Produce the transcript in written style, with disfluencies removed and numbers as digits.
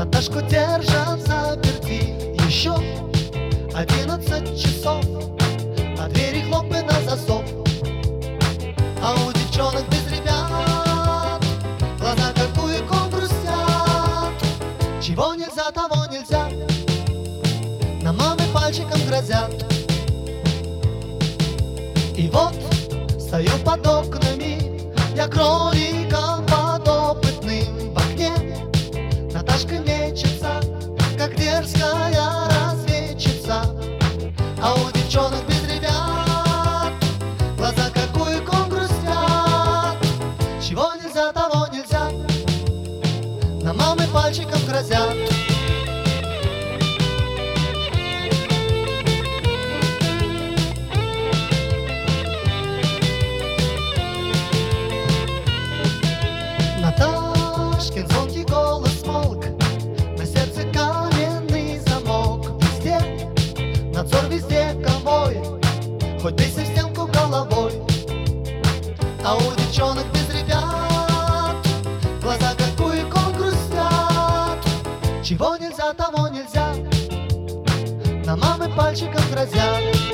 Наташку держат заперти еще 11 часов, а двери хлопы на засов. А у девчонок без ребят глаза как буйком грустят. Чего нельзя, того нельзя, на мамы пальчиком грозят. И вот стою под окнами, я кроликом подопытным в окне. Наташка мечется, как дерзкая разведчица, а у девчонок без ребят глаза как буйком грустят. Чего нельзя, того нельзя, на мамы пальчиком грозят. Наташкин звонкий голос смолк, на сердце каменный замок. Везде надзор, везде конвой, хоть бейся в стенку головой. А у девчонок без ребят глаза как буйком грустят. Чего нельзя, того нельзя, на мамы пальчиком грозят.